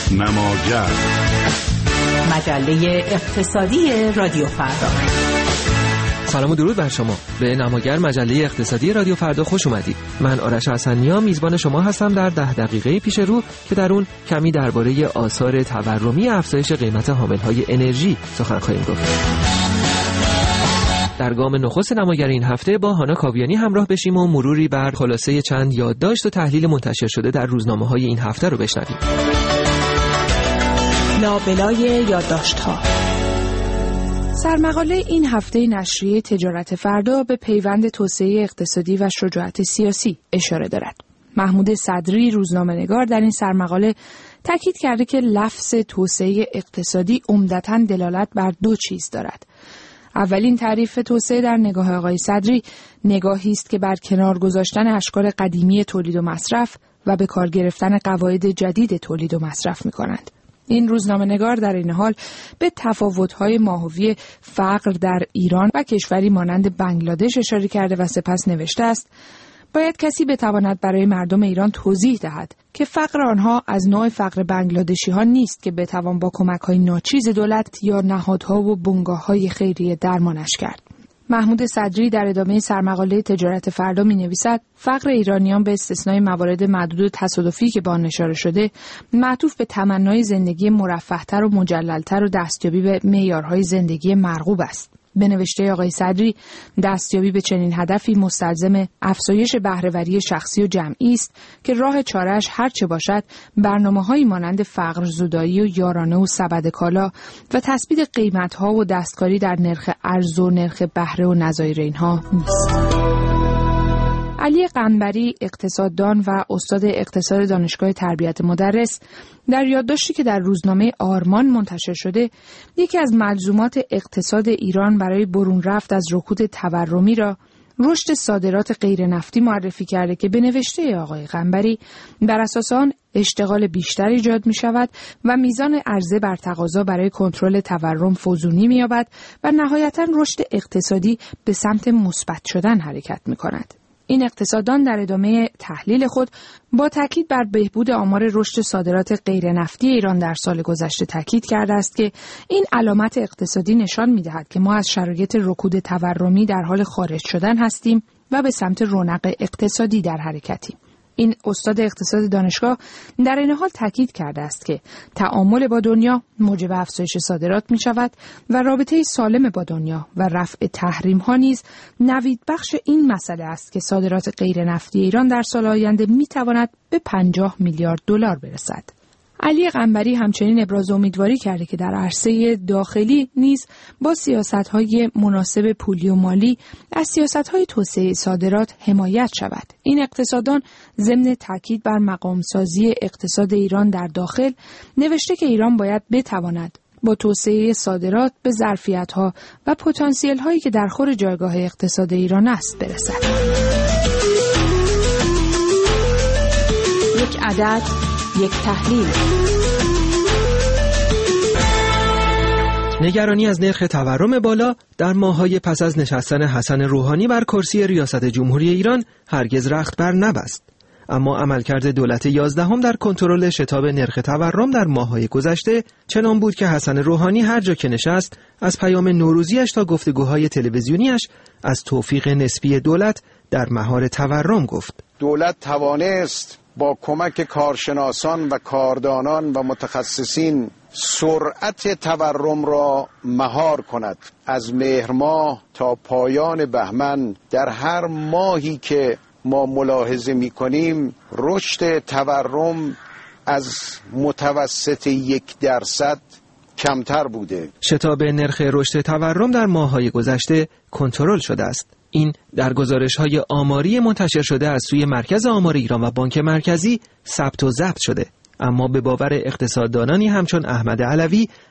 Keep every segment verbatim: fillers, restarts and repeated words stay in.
نماگر، مجله اقتصادی رادیو فردا. سلام و درود بر شما. به نماگر مجله اقتصادی رادیو فردا خوش اومدید. من آرش حسنیا میزبان شما هستم در ده دقیقه پیش رو که در اون کمی درباره آثار تورمی افزایش قیمت حاملهای انرژی سخن خواهیم گفت. در گام نخست نماگر این هفته با هانا کاویانی همراه بشیم و مروری بر خلاصه چند یادداشت و تحلیل منتشر شده در روزنامه‌های این هفته رو بشنویم. لابلای یادداشت‌ها. سرمقاله این هفته نشریه تجارت فردا به پیوند توسعه اقتصادی و شجاعت سیاسی اشاره دارد. محمود صدری روزنامه‌نگار در این سرمقاله تاکید کرده که لفظ توسعه اقتصادی عمدتاً دلالت بر دو چیز دارد. اولین تعریف توسعه در نگاه آقای صدری نگاهی است که بر کنار گذاشتن اشکال قدیمی تولید و مصرف و به کار گرفتن قواعد جدید تولید و مصرف می‌کنند. این روزنامه‌نگار در این حال به تفاوت‌های ماهوی فقر در ایران و کشوری مانند بنگلادش اشاره کرده و سپس نوشته است: باید کسی بتواند برای مردم ایران توضیح دهد که فقر آنها از نوع فقر بنگلادشی ها نیست که بتوان با کمک‌های ناچیز دولت یا نهادها و بنگاه‌های خیریه درمانش کرد. محمود صدری در ادامه سرمقاله تجارت فردا می‌نویسد: فقر ایرانیان به استثنای موارد معدود و تصادفی که با آن اشاره شده، معطوف به تمنای زندگی مرفه‌تر و مجلل‌تر و دستیابی به معیارهای زندگی مرغوب است. به نوشته آقای صدری، دستیابی به چنین هدفی مستلزم افزایش بهره‌وری شخصی و جمعی است که راه چاره‌اش هر چه باشد برنامه‌هایی مانند فقر زدایی و یارانه و سبد کالا و تثبیت قیمت‌ها و دستکاری در نرخ ارز و نرخ بهره و نظایر اینها نیست. علی قنبری، اقتصاددان و استاد اقتصاد دانشگاه تربیت مدرس، در یادداشتی که در روزنامه آرمان منتشر شده، یکی از ملزومات اقتصاد ایران برای برون رفت از رکود تورمی را رشد صادرات غیر نفتی معرفی کرده که به نوشته آقای قنبری بر اساس آن اشتغال بیشتر ایجاد می شود و میزان عرضه بر تقاضا برای کنترل تورم فزونی می یابد و نهایتاً رشد اقتصادی به سمت مثبت شدن حرکت می کند. این اقتصاددان در ادامه تحلیل خود با تاکید بر بهبود آمار رشد صادرات غیر نفتی ایران در سال گذشته تاکید کرده است که این علامت اقتصادی نشان می‌دهد که ما از شرایط رکود تورمی در حال خارج شدن هستیم و به سمت رونق اقتصادی در حرکتیم. این استاد اقتصاد دانشگاه در این حال تاکید کرده است که تعامل با دنیا موجب افزایش صادرات می شود و رابطه سالم با دنیا و رفع تحریم ها نیز نوید بخش این مسئله است که صادرات غیر نفتی ایران در سال آینده می تواند به پنجاه میلیارد دلار برسد. علی قنبری همچنین ابراز امیدواری کرده که در عرصه داخلی نیز با سیاست‌های مناسب پولی و مالی از سیاست‌های توسعه صادرات حمایت شود. این اقتصاددان ضمن تاکید بر مقام‌سازی اقتصاد ایران در داخل نوشته که ایران باید بتواند با توسعه صادرات به ظرفیت‌ها و پتانسیل‌هایی که در خور جایگاه اقتصاد ایران است برسد. یک عدد، یک تحلیل. نگرانی از نرخ تورم بالا در ماه‌های پس از نشستن حسن روحانی بر کرسی ریاست جمهوری ایران هرگز رخت بر نبست. اما عملکرد دولت یازدهم در کنترل شتاب نرخ تورم در ماه‌های گذشته چنان بود که حسن روحانی هر جا که نشست از پیام نوروزیش تا گفتگوهای تلویزیونیش از توفیق نسبی دولت در مهار تورم گفت. دولت توانست با کمک کارشناسان و کاردانان و متخصصین سرعت تورم را مهار کند. از مهر ماه تا پایان بهمن در هر ماهی که ما ملاحظه می کنیم رشد تورم از متوسط یک درصد کمتر بوده. شتاب نرخ رشد تورم در ماه‌های گذشته کنترل شده است. این در گزارش‌های آماری منتشر شده از سوی مرکز آمار ایران و بانک مرکزی ثبت و ضبط شده. اما به باور اقتصاددانانی همچون احمد علوی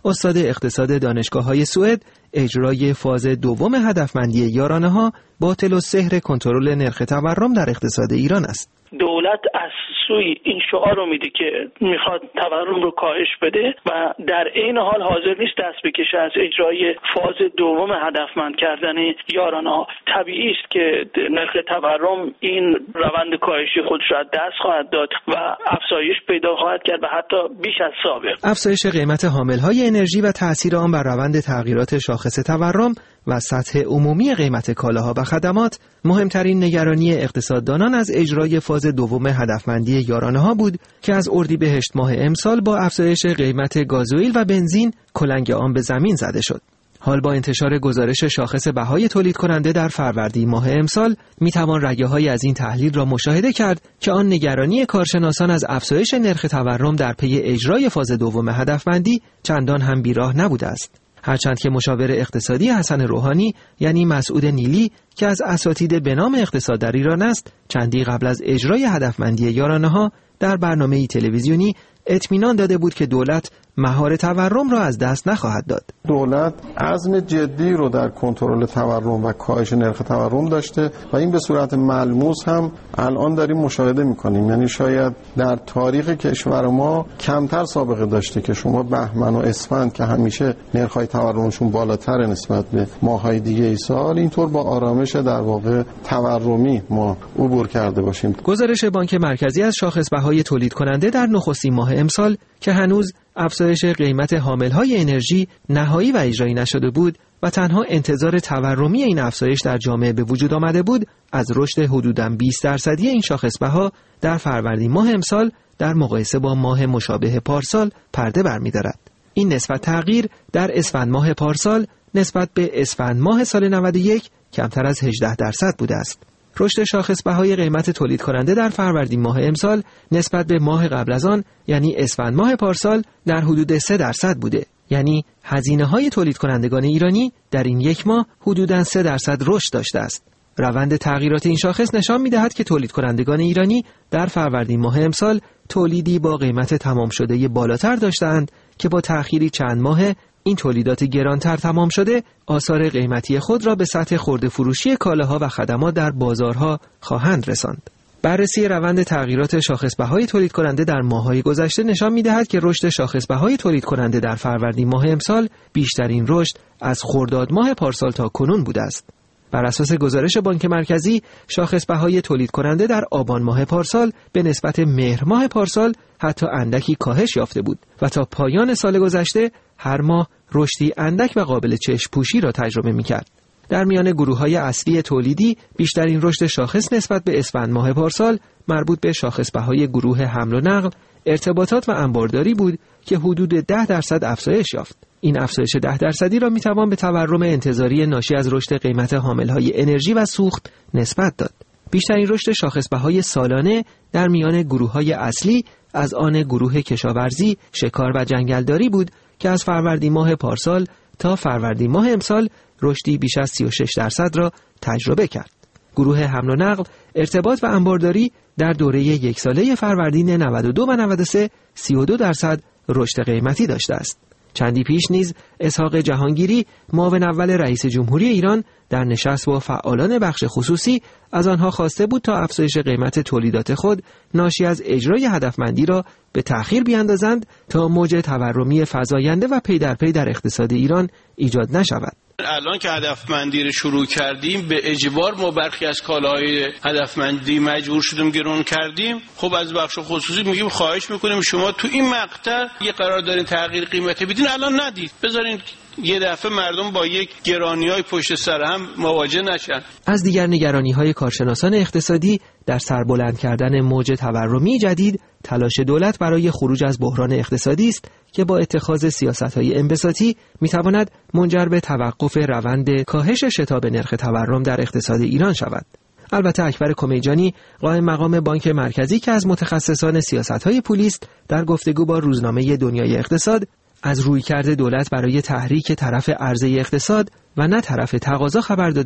استاد اقتصاد دانشگاه‌های سوئد، اجرای فاز دوم هدفمندی یارانه‌ها باطل السحر کنترل نرخ تورم در اقتصاد ایران است. دولت از سوی این شعار رو میده که میخواد تورم رو کاهش بده و در این حال حاضر نیست دست بکشه از اجرای فاز دوم هدفمند کردن یارانه‌ها. طبیعی است که نرخ تورم این روند کاهشی خودش را دست خواهد داد و افزایش پیدا خواهد کرد و حتی بیش از سابق. افزایش قیمت حامل‌های انرژی و تأثیر آن بر روند تغییرات شاخص تورم و سطح عمومی قیمت کالاها و خدمات مهمترین نگرانی اقتصاددانان از اجرای فاز دوم هدفمندی یارانه‌ها بود که از اردیبهشت ماه امسال با افزایش قیمت گازوئیل و بنزین کلنگ آن به زمین زده شد. حال با انتشار گزارش شاخص بهای تولید کننده در فروردین ماه امسال میتوان رگه‌های از این تحلیل را مشاهده کرد که آن نگرانی کارشناسان از افزایش نرخ تورم در پی اجرای فاز دوم هدفمندی چندان هم بیراه نبوده است. هرچند که مشاور اقتصادی حسن روحانی یعنی مسعود نیلی که از اساتید به نام اقتصاد در ایران است، چندی قبل از اجرای هدفمندی یارانه‌ها در برنامه‌ای تلویزیونی اطمینان داده بود که دولت مهار تورم را از دست نخواهد داد. دولت عزم جدی رو در کنترل تورم و کاهش نرخ تورم داشته و این به صورت ملموس هم الان داریم مشاهده می‌کنیم. یعنی شاید در تاریخ کشور ما کمتر سابقه داشته که شما بهمن و اسفند که همیشه نرخ‌های تورمشون بالاتر نسبت به ماه‌های دیگه ای سال، اینطور با آرامش در واقع تورمی ما عبور کرده باشیم. گزارش بانک مرکزی از شاخص بهای تولید کننده در نخستین ماه امسال که هنوز افزایش قیمت حامل‌های انرژی نهایی و اجرایی نشده بود و تنها انتظار تورمی این افزایش در جامعه به وجود آمده بود، از رشد حدوداً بیست درصدی این شاخص بها در فروردین ماه امسال در مقایسه با ماه مشابه پارسال پرده برمی‌دارد. این نسبت تغییر در اسفند ماه پارسال نسبت به اسفند ماه سال نود و یک کمتر از هجده درصد بوده است. رشد شاخص بهای قیمت تولید کننده در فروردین ماه امسال نسبت به ماه قبل از آن یعنی اسفند ماه پارسال در حدود سه درصد بوده. یعنی هزینه‌های تولید کنندگان ایرانی در این یک ماه حدوداً سه درصد رشد داشته است. روند تغییرات این شاخص نشان می‌دهد که تولید کنندگان ایرانی در فروردین ماه امسال تولیدی با قیمت تمام شده بالاتر داشتند که با تأخیری چند ماه این تولیدات گرانتر تمام شده آثار قیمتی خود را به سطح خرده فروشی کالاها و خدمات در بازارها خواهند رساند. بررسی روند تغییرات شاخص بهای تولید کننده در ماه‌های گذشته نشان می‌دهد که رشد شاخص بهای تولید کننده در فروردین ماه امسال بیشترین رشد از خرداد ماه پارسال تا کنون بوده است. بر اساس گزارش بانک مرکزی، شاخص بهای تولید کننده در آبان ماه پارسال به نسبت مهر ماه پارسال حتی اندکی کاهش یافته بود و تا پایان سال گذشته هر ماه رشدی اندک و قابل چشم پوشی را تجربه می‌کرد. در میان گروه‌های اصلی تولیدی بیشترین رشد شاخص نسبت به اسفند ماه پارسال مربوط به شاخص بهای گروه حمل و نقل، ارتباطات و انبارداری بود که حدود ده درصد افزایش یافت. این افزایش ده درصدی را میتوان به تورم انتظاری ناشی از رشد قیمت حامل‌های انرژی و سوخت نسبت داد. بیشترین رشد شاخص بهای سالانه در میان گروه‌های اصلی از آن گروه کشاورزی، شکار و جنگلداری بود که از فروردین ماه پارسال تا فروردین ماه امسال رشدی بیش از سی و شش درصد را تجربه کرد. گروه حمل و نقل، ارتباط و انبارداری در دوره یک ساله فروردین نود و دو و نود و سه سی و دو درصد رشد قیمتی داشته است. چندی پیش نیز اسحاق جهانگیری، معاون اول رئیس جمهوری ایران، در نشست با فعالان بخش خصوصی از آنها خواسته بود تا افزایش قیمت تولیدات خود ناشی از اجرای هدفمندی را به تأخیر بیاندازند تا موج تورمی فزاینده و پی در پی در اقتصاد ایران ایجاد نشود. الان که هدفمندی رو شروع کردیم به اجبار ما برخی از کالاهای هدفمندی مجبور شدیم گران کردیم. خب از بخش خصوصی میگیم خواهش میکنیم شما تو این مقطع یه قرار دارین تغییر قیمتی بدین، الان ندید، بذارین یه دفعه مردم با یک گرانی‌های پشت سر هم مواجه نشن. از دیگر نگرانی‌های کارشناسان اقتصادی در سربلند کردن موج تورمی جدید تلاش دولت برای خروج از بحران اقتصادی است که با اتخاذ سیاست‌های انبساطی می‌تواند منجر به توقف روند کاهش شتاب نرخ تورم در اقتصاد ایران شود. البته اکبر کمیجانی، قائم مقام بانک مرکزی که از متخصصان سیاست‌های پولی است، در گفتگو با روزنامه دنیای اقتصاد از رویکرد دولت برای تحریک طرف عرضه اقتصاد و نه طرف تقاضا خبر داده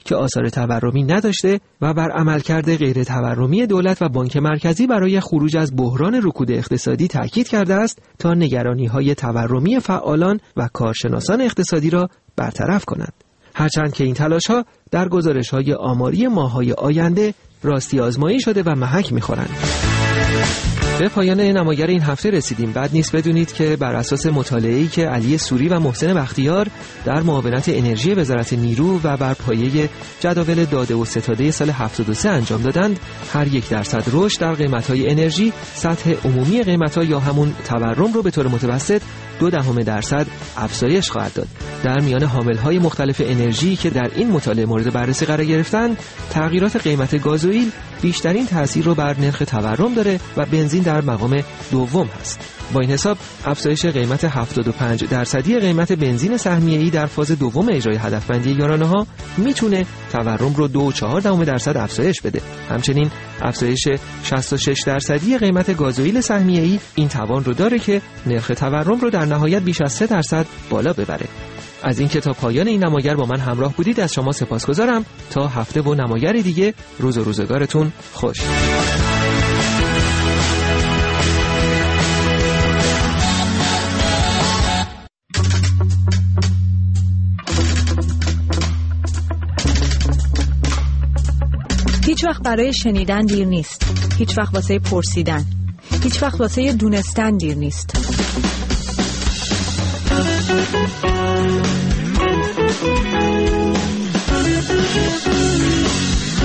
که آثار تورمی نداشته و بر عملکرد غیر تورمی دولت و بانک مرکزی برای خروج از بحران رکود اقتصادی تاکید کرده است تا نگرانی‌های تورمی فعالان و کارشناسان اقتصادی را برطرف کند. هرچند که این تلاش‌ها در گزارش‌های آماری ماه‌های آینده راستی آزمایی شده و محک می‌خورند. به پایان نماگر این هفته رسیدیم. بعد نیست بدونید که بر اساس مطالعه‌ای که علی سوری و محسن بختیار در معاونت انرژی وزارت نیرو و بر پایه جداول داده و ستاده سال هفتاد و سه انجام دادند، هر یک درصد رشد در قیمت‌های انرژی سطح عمومی قیمت‌ها یا همون تورم رو به طور متوسط دو دهم درصد افزایش خواهد داد. در میان حامل‌های مختلف انرژی که در این مطالعه مورد بررسی قرار گرفتند، تغییرات قیمت گازوئیل بیشترین تأثیر رو بر نرخ تورم داره و بنزین در مقام دوم هست. با این حساب افزایش قیمت هفتاد و پنج درصدی قیمت بنزین سهمیه‌ای در فاز دوم اجرای هدفمندی یارانه‌ها میتونه تورم رو دو و چهار دهم درصد افزایش بده. همچنین افزایش شصت و شش درصدی قیمت گازوئیل سهمیه‌ای این توان رو داره که نرخ تورم رو در نهایت بیش از سه درصد بالا ببره. از این که تا پایان این نماگر با من همراه بودید از شما سپاسگزارم. تا هفته و نماگری دیگه روز و روزگارتون خوش. هیچ وقت برای شنیدن دیر نیست. هیچ وقت واسه پرسیدن. هیچ وقت واسه دونستن دیر نیست.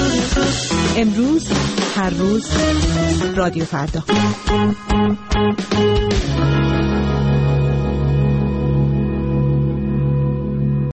امروز، هر روز، رادیو فردا.